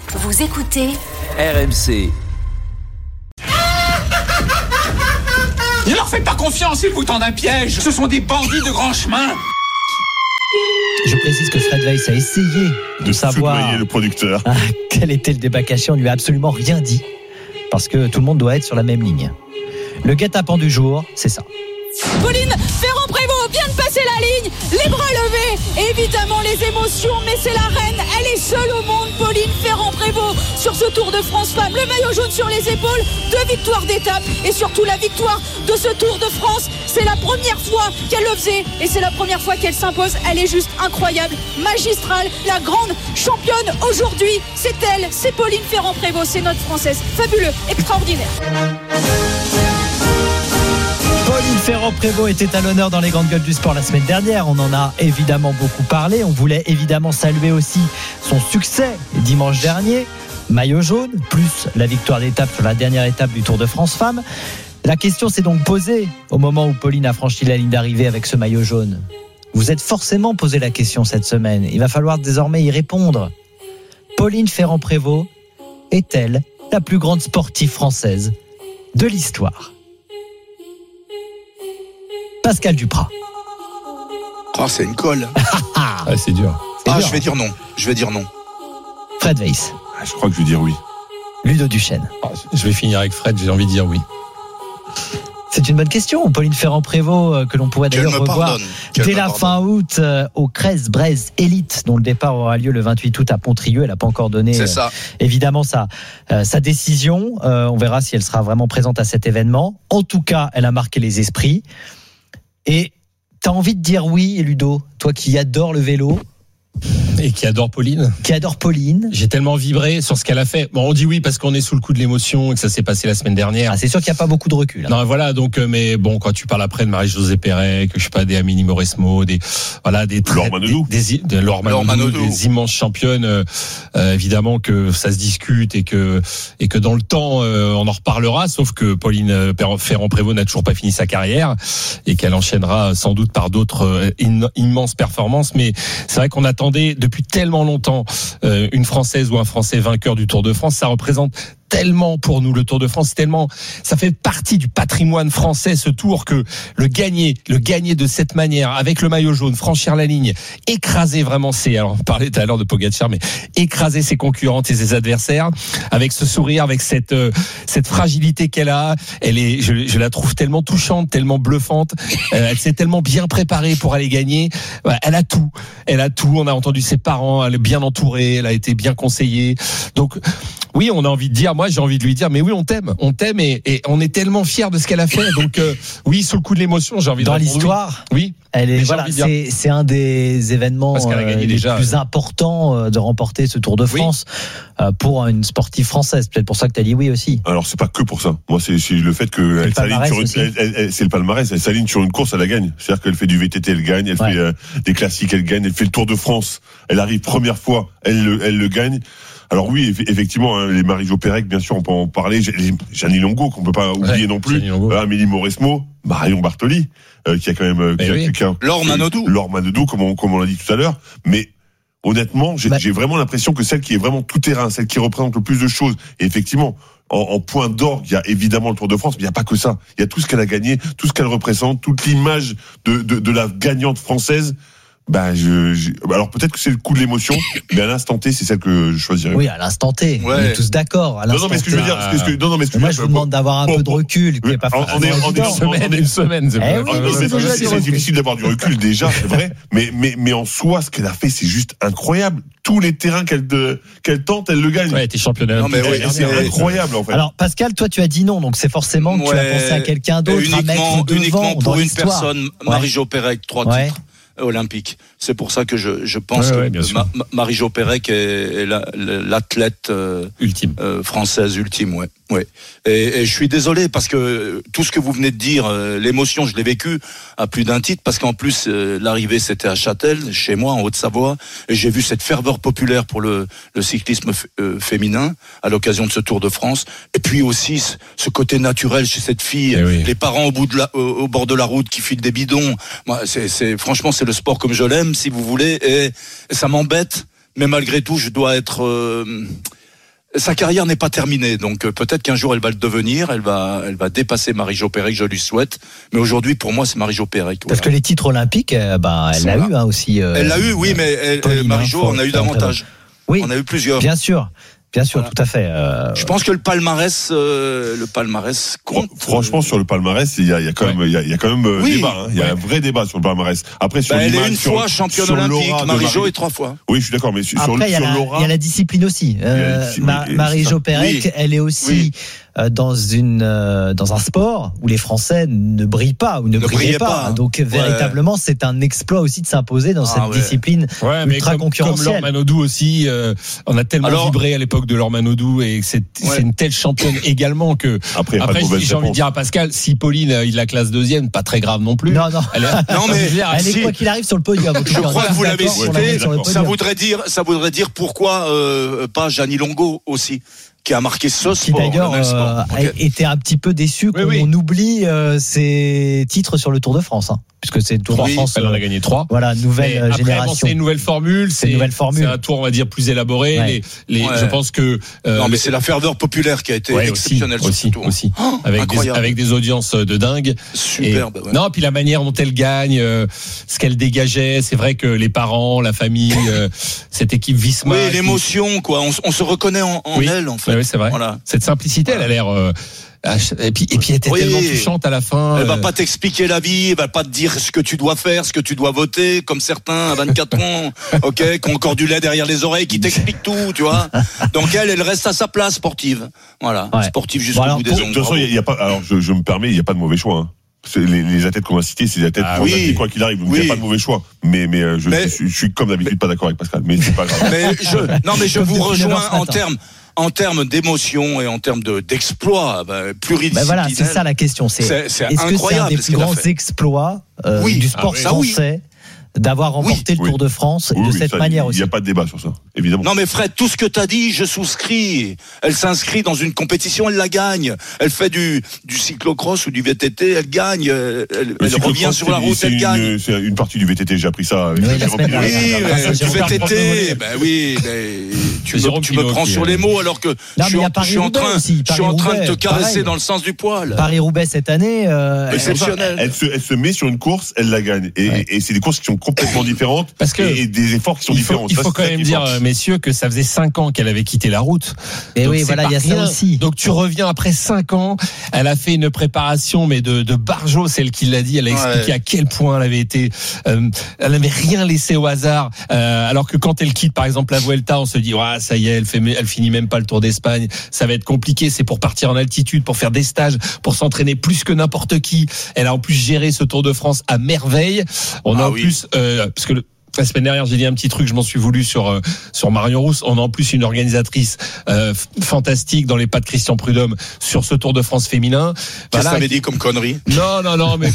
Vous écoutez RMC. Ne leur faites pas confiance, ils vous tendent un piège. Ce sont des bandits de grand chemin. Je précise que Fred Weiss a essayé de savoir le producteur. Quel était le débat caché. On lui a absolument rien dit parce que tout le monde doit être sur la même ligne. Le guet-apens du jour, c'est ça. Pauline Ferrand-Prévot vient de passer la ligne, les bras levés, évidemment les émotions, mais c'est la reine, elle est seule au monde, Pauline Ferrand-Prévot, sur ce Tour de France Femmes, le maillot jaune sur les épaules, 2 victoires d'étape et surtout la victoire de ce Tour de France. C'est la première fois qu'elle le faisait et c'est la première fois qu'elle s'impose. Elle est juste incroyable, magistrale, la grande championne aujourd'hui, c'est elle, c'est Pauline Ferrand-Prévot, c'est notre Française, fabuleux, extraordinaire. Pauline Ferrand-Prévot était à l'honneur dans les grandes gueules du sport la semaine dernière. On en a évidemment beaucoup parlé. On voulait évidemment saluer aussi son succès dimanche dernier. Maillot jaune, plus la victoire d'étape sur la dernière étape du Tour de France Femmes. La question s'est donc posée au moment où Pauline a franchi la ligne d'arrivée avec ce maillot jaune. Vous êtes forcément posé la question cette semaine. Il va falloir désormais y répondre. Pauline Ferrand-Prévot est-elle la plus grande sportive française de l'histoire ? Pascal Duprat. Oh, c'est une colle. C'est dur. Je vais dire non. Fred Weiss. Je crois que je vais dire oui. Ludo Duchesne. Je vais finir avec Fred, j'ai envie de dire oui. C'est une bonne question. Pauline Ferrand-Prévôt, que l'on pourrait d'ailleurs revoir dès la fin août au Crest-Brez Elite, dont le départ aura lieu le 28 août à Pontrieux. Elle n'a pas encore donné évidemment sa décision. On verra si elle sera vraiment présente à cet événement. En tout cas, elle a marqué les esprits. Et t'as envie de dire oui, Ludo, toi qui adore le vélo et qui adore Pauline. J'ai tellement vibré sur ce qu'elle a fait. Bon, on dit oui parce qu'on est sous le coup de l'émotion et que ça s'est passé la semaine dernière. C'est sûr qu'il n'y a pas beaucoup de recul. Non, voilà. Donc, mais bon, quand tu parles après de Marie-Josée Pérec, que je sais pas, des Amélie Mauresmo, des Laure Manodou, des immenses championnes, évidemment que ça se discute et que dans le temps, on en reparlera. Sauf que Pauline Ferrand-Prévot n'a toujours pas fini sa carrière et qu'elle enchaînera sans doute par d'autres immenses performances. Mais c'est vrai qu'on attendait depuis tellement longtemps une Française ou un Français vainqueur du Tour de France. Ça représente tellement pour nous le Tour de France, tellement ça fait partie du patrimoine français ce Tour que le gagner de cette manière avec le maillot jaune, franchir la ligne, écraser vraiment alors on parlait tout à l'heure de Pogacar, mais écraser ses concurrentes et ses adversaires avec ce sourire, avec cette fragilité qu'elle a, je la trouve tellement touchante, tellement bluffante, elle s'est tellement bien préparée pour aller gagner, elle a tout, on a entendu ses parents, elle est bien entourée, elle a été bien conseillée, donc oui, on a envie de dire, moi j'ai envie de lui dire, mais oui, on t'aime et on est tellement fiers de ce qu'elle a fait. Donc oui, sous le coup de l'émotion, j'ai envie de répondre. Dans l'histoire, oui. Elle est c'est un des événements les plus importants de remporter ce Tour de France pour une sportive française. Peut-être pour ça que tu as dit oui aussi. Alors c'est pas que pour ça. Moi c'est le fait que elle s'aligne sur c'est le palmarès. Elle s'aligne sur une course, elle la gagne. C'est-à-dire qu'elle fait du VTT, elle gagne. Elle fait des classiques, elle gagne. Elle fait le Tour de France. Elle arrive première fois, elle le gagne. Alors oui, effectivement, les Marie-Jo Pérec, bien sûr, on peut en parler. Jeannie Longo, qu'on peut pas oublier non plus. Amélie Mauresmo, Marion Bartoli, qui a quand même Laure Manodou, comme on l'a dit tout à l'heure. Mais honnêtement, j'ai vraiment l'impression que celle qui est vraiment tout terrain, celle qui représente le plus de choses. Et effectivement, en point d'orgue, il y a évidemment le Tour de France, mais il n'y a pas que ça. Il y a tout ce qu'elle a gagné, tout ce qu'elle représente, toute l'image de la gagnante française. Alors peut-être que c'est le coup de l'émotion, mais à l'instant T, c'est celle que je choisirais. Oui, à l'instant T, on est tous d'accord. Non, mais ce que je veux dire, moi je vous demande d'avoir un peu de recul. Qui est pas une semaine. C'est difficile d'avoir du recul déjà, c'est vrai. Mais en soi, ce qu'elle a fait, c'est juste incroyable. Tous les terrains qu'elle tente, elle le gagne. Ouais, t'es championne. C'est incroyable en fait. Alors Pascal, toi tu as dit non, donc c'est forcément que tu as pensé à quelqu'un d'autre, à mettre devant uniquement pour une l'histoire. personne, Marie-Jo Pérec, 3 titres olympiques. C'est pour ça que je pense que Marie-Jo Pérec est l'athlète ultime, française ultime, Et je suis désolé parce que tout ce que vous venez de dire, l'émotion, je l'ai vécu à plus d'un titre parce qu'en plus l'arrivée c'était à Châtel, chez moi en Haute-Savoie, et j'ai vu cette ferveur populaire pour le cyclisme féminin à l'occasion de ce Tour de France, et puis aussi ce côté naturel chez cette fille, les parents au bord de la route qui filent des bidons. Moi, franchement c'est le sport comme je l'aime, si vous voulez, et ça m'embête, mais malgré tout je dois être sa carrière n'est pas terminée, donc peut-être qu'un jour elle va le devenir, elle va dépasser Marie-Jo Pérec, je lui souhaite. Mais aujourd'hui, pour moi, c'est Marie-Jo Pérec. Parce que les titres olympiques, elle l'a eu aussi. Elle l'a eu, oui, mais Marie-Jo en a eu davantage. Oui, on a eu plusieurs. Bien sûr, voilà. Tout à fait. Je pense que le palmarès compte. Franchement, sur le palmarès, il y a quand même, il y a quand même débat. Il y a un vrai débat sur le palmarès. Après, sur elle est une fois championne olympique, Marie-Jo est 3 fois. Oui, je suis d'accord, mais sur l'aura. Il y a la discipline aussi. Marie-Jo Pérec, elle est aussi dans un sport où les Français ne brillent pas ou ne brillaient pas. Donc véritablement, c'est un exploit aussi de s'imposer dans cette discipline ultra concurrentielle. Comme Laure Manodou aussi, on a tellement vibré à l'époque de Laure Manodou et c'est une telle championne également que après j'ai envie de dire à Pascal, si Pauline il la classe deuxième, pas très grave non plus. Non, elle est quoi qu'il arrive sur le podium. Je crois que vous l'avez cité. Ça voudrait dire pourquoi pas Jeannie Longo aussi, qui a marqué ce sport. Qui d'ailleurs était un petit peu déçu qu'on oublie ses titres sur le Tour de France. Puisque c'est le Tour de France. Elle en a gagné 3. Voilà, nouvelle génération. C'est une nouvelle formule. C'est un tour, on va dire, plus élaboré. Je pense que. Non, mais c'est la ferveur populaire qui a été exceptionnelle sur ce tour. Aussi. Avec des audiences de dingue. Superbe. Non, puis la manière dont elle gagne, ce qu'elle dégageait. C'est vrai que les parents, la famille, cette équipe Visma. Oui, l'émotion, quoi. On se reconnaît en elle, en fait. Oui, c'est vrai. Voilà. Cette simplicité, elle a l'air. Et puis elle était tellement touchante à la fin. Elle va pas t'expliquer la vie, elle va pas te dire ce que tu dois faire, ce que tu dois voter, comme certains à 24 ans, qui ont encore du lait derrière les oreilles, qui t'expliquent tout, tu vois. Donc elle reste à sa place sportive. Voilà, sportive jusqu'au bout des ongles. De toute façon, il y a pas. Alors je me permets, il y a pas de mauvais choix. Les athlètes qu'on va citer, c'est des athlètes quoi qu'il arrive. Donc il n'y a pas de mauvais choix. Mais je suis comme d'habitude pas d'accord avec Pascal. Mais c'est pas grave. Mais je vous rejoins en termes d'émotion et en termes d'exploit pluridisciplinaire. Voilà, c'est ça la question. Est-ce incroyable, que c'est un des plus grands exploits du sport français d'avoir remporté le Tour de France de cette manière aussi? Il n'y a pas de débat sur ça, évidemment. Non mais Fred, tout ce que tu as dit, je souscris. Elle s'inscrit dans une compétition, elle la gagne. Elle fait du cyclocross ou du VTT, elle gagne. Elle revient sur la route, elle gagne. C'est une partie du VTT, j'ai appris ça. Du VTT, tu me prends sur les mots alors que je suis en train de te caresser dans le sens du poil. Paris-Roubaix cette année, exceptionnel. Elle se met sur une course, elle la gagne. Et c'est des courses qui sont complètement différentes et des efforts qui sont différents. Il faut quand même dire, messieurs, que ça faisait 5 ans qu'elle avait quitté la route. Et oui, voilà, il y a ça aussi. Donc tu reviens après 5 ans, elle a fait une préparation, mais de barjo, c'est elle qui l'a dit, elle a expliqué à quel point elle avait été, elle n'avait rien laissé au hasard, alors que quand elle quitte, par exemple, la Vuelta, on se dit, ça y est, elle finit même pas le Tour d'Espagne, ça va être compliqué, c'est pour partir en altitude, pour faire des stages, pour s'entraîner plus que n'importe qui. Elle a en plus géré ce Tour de France à merveille. On a en plus, parce que la semaine dernière, j'ai dit un petit truc, je m'en suis voulu sur Marion Rousse. On a en plus une organisatrice fantastique dans les pas de Christian Prudhomme sur ce Tour de France féminin. Qu'est-ce que ça avait dit comme connerie? Non, mais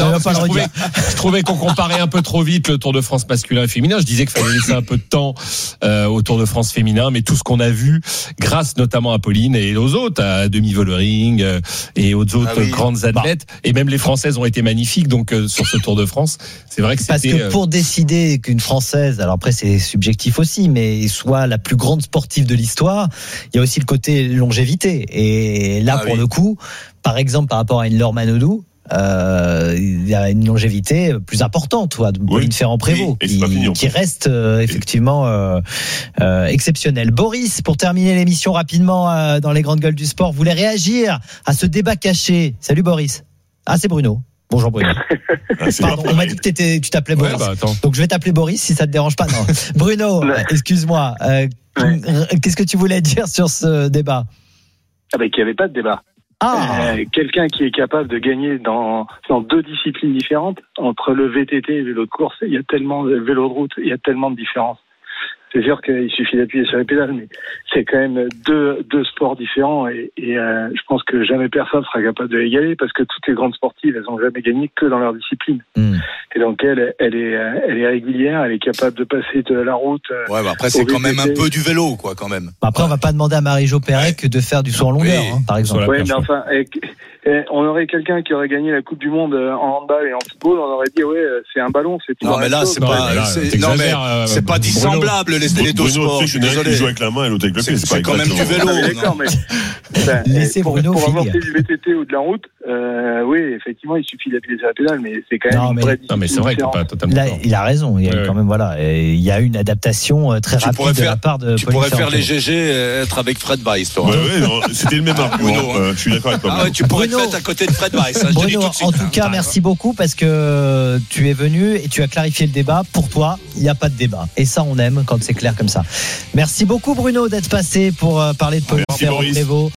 je trouvais qu'on comparait un peu trop vite le Tour de France masculin et féminin. Je disais qu'il fallait laisser un peu de temps au Tour de France féminin, mais tout ce qu'on a vu, grâce notamment à Pauline et aux autres, à Demi Vollering et aux autres grandes athlètes, et même les Françaises ont été magnifiques. Donc sur ce Tour de France, c'est vrai que c'était. Parce que pour décider qu'une Française, alors après c'est subjectif aussi, mais soit la plus grande sportive de l'histoire, il y a aussi le côté longévité. Et là, pour le coup, par exemple, par rapport à une Laure Manodou, il y a une longévité plus importante, de Pauline Ferrand-Prévôt, qui reste effectivement exceptionnelle. Boris, pour terminer l'émission rapidement dans les grandes gueules du sport, voulait réagir à ce débat caché. Salut Boris. Ah, c'est Bruno. Bonjour Bruno. Pardon, on m'a dit que tu t'appelais Boris. Donc je vais t'appeler Boris si ça te dérange pas. Non. Bruno, excuse-moi. Qu'est-ce que tu voulais dire sur ce débat? Qu'il n'y avait pas de débat. Quelqu'un qui est capable de gagner dans 2 disciplines différentes, entre le VTT et le vélo de course, il y a tellement de vélo de route, il y a tellement de différences. C'est sûr qu'il suffit d'appuyer sur les pédales, mais c'est quand même deux sports différents et je pense que jamais personne sera capable de l'égaler parce que toutes les grandes sportives, elles ont jamais gagné que dans leur discipline. Et donc elle est régulière, elle est capable de passer de la route. Après c'est quand même un peu du vélo, quoi, quand même. Après on va pas demander à Marie-Jo Pérec de faire du saut en longueur, par exemple. Mais enfin, Et on aurait quelqu'un qui aurait gagné la Coupe du Monde en handball et en football, on aurait dit c'est un ballon, c'est tout. Non mais là c'est pas dissemblable les deux sports. Je suis désolé. Il joue avec la main et l'autre avec le pied. C'est quand même du vélo. D'accord, mais laissez Bruno pour avoir fait du VTT ou de la route, oui, effectivement, il suffit d'appuyer sur la pédale, mais c'est quand même une vraie discipline. Non mais c'est vrai qu'il n'est pas totalement. Là, il a raison. Il y a quand même il y a une adaptation très rapide de la part de. Tu pourrais faire les GG, être avec Fred Weiss, toi. C'était le même argument. Je suis d'accord avec toi. Tu pourrais te mettre à côté de Fred Weiss. Bruno, en tout cas, merci beaucoup parce que tu es venu et tu as clarifié le débat. Pour toi, il n'y a pas de débat. Et ça, on aime quand c'est clair comme ça. Merci beaucoup, Bruno, d'être passé pour parler de Pauline Ferrand-Prévot.